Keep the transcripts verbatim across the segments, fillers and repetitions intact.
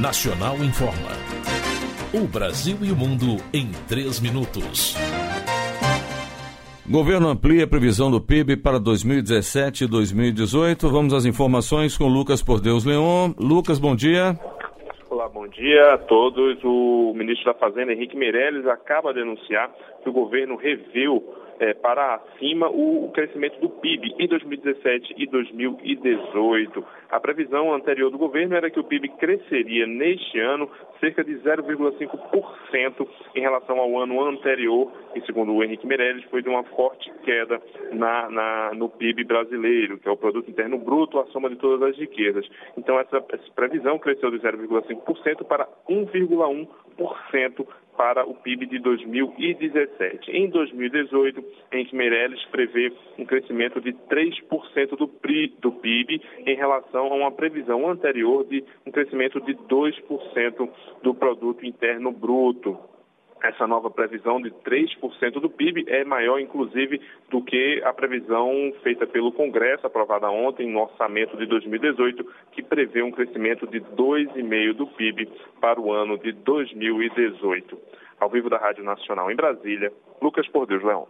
Nacional informa. O Brasil e o mundo em três minutos. Governo amplia a previsão do P I B para dois mil e dezessete e dois mil e dezoito. Vamos às informações com Lucas Por Deus Leon. Lucas, bom dia. Olá, bom dia a todos. O ministro da Fazenda, Henrique Meirelles, acaba de anunciar que o governo reviu É, para acima o, o crescimento do P I B em dois mil e dezessete e dois mil e dezoito. A previsão anterior do governo era que o P I B cresceria neste ano cerca de zero vírgula cinco por cento em relação ao ano anterior, e segundo o Henrique Meirelles, foi de uma forte queda na, na, no P I B brasileiro, que é o Produto Interno Bruto, a soma de todas as riquezas. Então essa, essa previsão cresceu de zero vírgula cinco por cento para um vírgula um por cento para o P I B de dois mil e dezessete. Em dois mil e dezoito, Henrique Meirelles prevê um crescimento de três por cento do P I B em relação a uma previsão anterior de um crescimento de dois por cento do Produto Interno Bruto. Essa nova previsão de três por cento do P I B é maior, inclusive, do que a previsão feita pelo Congresso, aprovada ontem no orçamento de dois mil e dezoito, que prevê um crescimento de dois vírgula cinco por cento do P I B para o ano de dois mil e dezoito. Ao vivo da Rádio Nacional em Brasília, Lucas Por Deus Leão.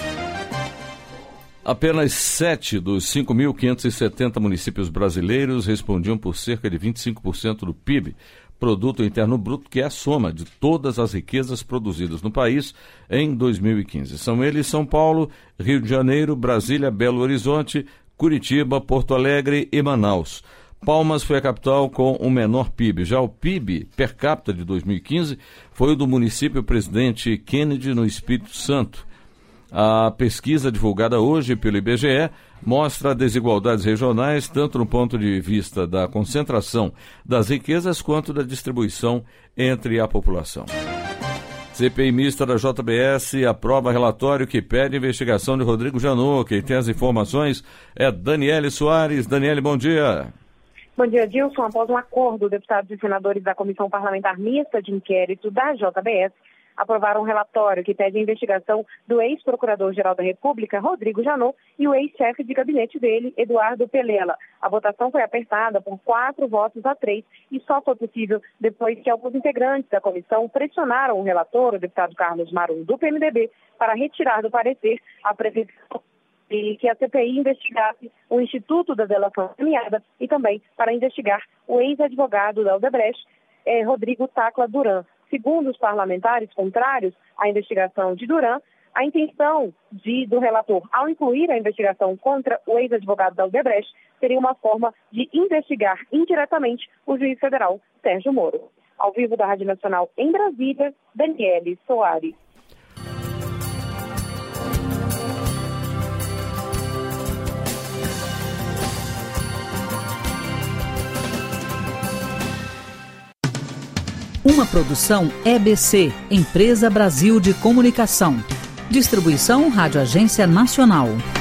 Apenas sete dos cinco mil quinhentos e setenta municípios brasileiros respondiam por cerca de vinte e cinco por cento do P I B, Produto Interno Bruto, que é a soma de todas as riquezas produzidas no país em dois mil e quinze. São eles São Paulo, Rio de Janeiro, Brasília, Belo Horizonte, Curitiba, Porto Alegre e Manaus. Palmas foi a capital com o menor P I B. Já o P I B per capita de dois mil e quinze foi o do município Presidente Kennedy, no Espírito Santo. A pesquisa divulgada hoje pelo I B G E mostra desigualdades regionais, tanto no ponto de vista da concentração das riquezas quanto da distribuição entre a população. C P I mista da J B S aprova relatório que pede investigação de Rodrigo Janot. Quem tem as informações é Daniele Soares. Daniele, bom dia. Bom dia, Dilson. Após um acordo, deputados e senadores da Comissão Parlamentar Mista de Inquérito da J B S aprovaram um relatório que pede a investigação do ex-procurador-geral da República, Rodrigo Janot, e o ex-chefe de gabinete dele, Eduardo Pelela. A votação foi apertada por quatro votos a três e só foi possível depois que alguns integrantes da comissão pressionaram o relator, o deputado Carlos Marum, do P M D B, para retirar do parecer a previsão e que a C P I investigasse o Instituto da Delação Premiada e também para investigar o ex-advogado da Odebrecht, eh, Rodrigo Tacla Duran. Segundo os parlamentares contrários à investigação de Duran, a intenção de, do relator, ao incluir a investigação contra o ex-advogado da Odebrecht, seria uma forma de investigar indiretamente o juiz federal Sérgio Moro. Ao vivo da Rádio Nacional em Brasília, Daniele Soares. Uma produção E B C, Empresa Brasil de Comunicação. Distribuição Rádio Agência Nacional.